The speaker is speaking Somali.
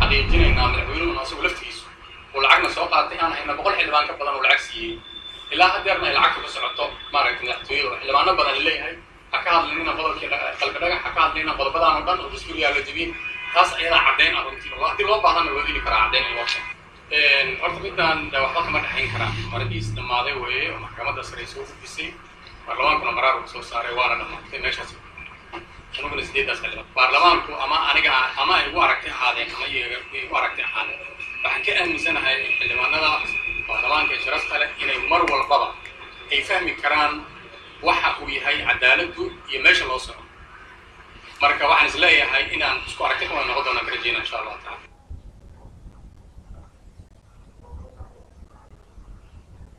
xaqiijinaynaa madaxweynuhu asagu laftiisu oo lacagna soo qaatay aan hayna 100 xildhibaan ka badan oo lacag siiyey ilaa haddeerna ay lacagta ku socoto maaragtay madaxtooyada xildhibaano badan leeyahay ha ka hadlaynina qodobkii qalka dhagax ha ka hadlaynina qodobadaan oo dhan oo dastuuriga la jabiyey taas ayadaa caddayn ah runtii waqti loo baahana loo heli karaa caddayn ay waqti horta midaan waxba kama dhaxayn karaa maradiis dhammaaday weeye oo maxkamadda sare soo gudbisay baarlamaankuna maraar uu soo saaray waana dhammaatay meeshaas anuguna sideedaas xildhibaan baarlamaanku ama aniga ama ay ugu aragtay ahaadeen ama igu aragtay ahaadeen waxaan ka aaminsanahay xildhibaanada baarlamaanka ee sharafta leh inay mar walbaba ay fahmi karaan waxa uu yahay cadaaladdu iyo meesha loo soco marka waxaan isleeyahay inaan isku aragti ka wada noqon doona ka rajeyna insha allah taala